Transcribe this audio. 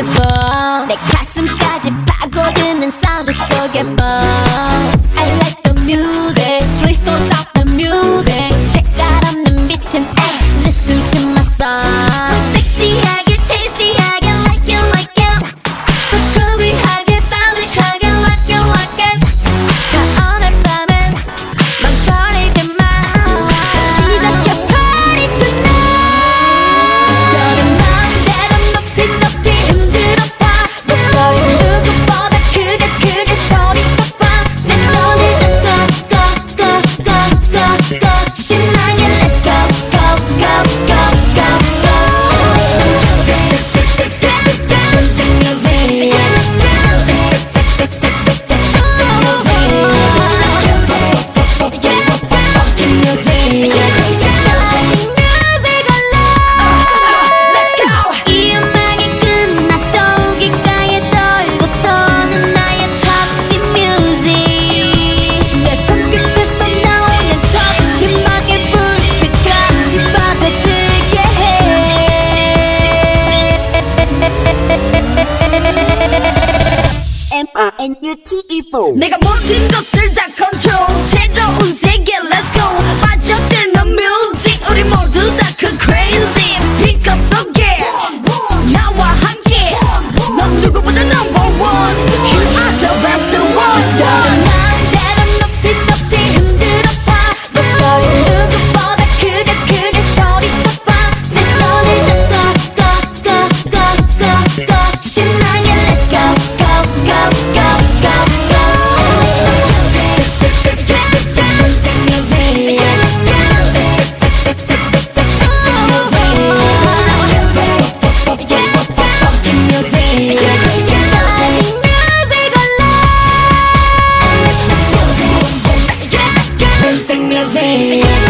beautiful. 내 가슴까지 파고드는 사운드 속에 I like the music, please don't stop the music. 색깔 없는 비튼 X, listen to my song. 섹시하게, tasty하게, like it. 부끄러워하게, stylish 하게, like it. 자, 오늘 밤엔 망설이지 마. 시작해 party tonight. 너는 마음대로 높이 흔들어봐. 목소리 누구보다 크게 소리쳐봐. 내 손을 잡고 go 신나게 let's go 이 음악이 끝나 또 귓가에 돌고 도는 나의 toxic music. 내 손끝에서 나오는 touch 희망의 불빛같이 빠져들게 해. MINUTE4 내가 모든 것을 다 control. 새로운 세계 let's go. 빠져드는 music 우리 모두 다 그 crazy 빛깔 속에 나와 함께 넌 누구보다 number one. You are the best one. 너는 마음대로 높이 흔들어봐. 목소리 누구보다 크게 소리쳐봐. 내 손을 잡고 신나게 let's go music.